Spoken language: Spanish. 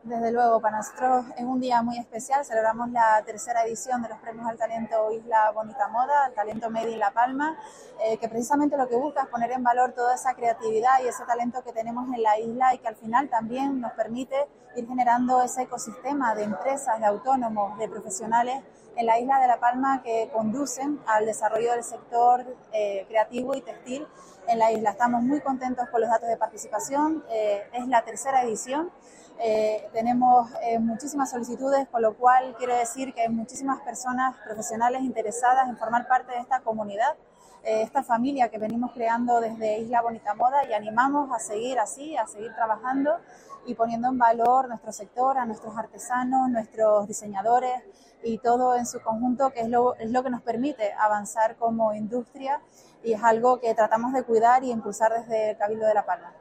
Desde luego, para nosotros es un día muy especial. Celebramos la tercera edición de los Premios al Talento Isla Bonita Moda, al Talento Made in La Palma, que precisamente lo que busca es poner en valor toda esa creatividad y ese talento que tenemos en la isla y que al final también nos permite ir generando ese ecosistema de empresas, de autónomos, de profesionales en la isla de La Palma que conducen al desarrollo del sector creativo y textil en la isla. Estamos muy contentos con los datos de participación. Es la tercera edición. Tenemos muchísimas solicitudes, con lo cual quiere decir que hay muchísimas personas profesionales interesadas en formar parte de esta comunidad, esta familia que venimos creando desde Isla Bonita Moda, y animamos a seguir así, a seguir trabajando y poniendo en valor nuestro sector, a nuestros artesanos, nuestros diseñadores y todo en su conjunto, que es lo que nos permite avanzar como industria y es algo que tratamos de cuidar y impulsar desde el Cabildo de La Palma.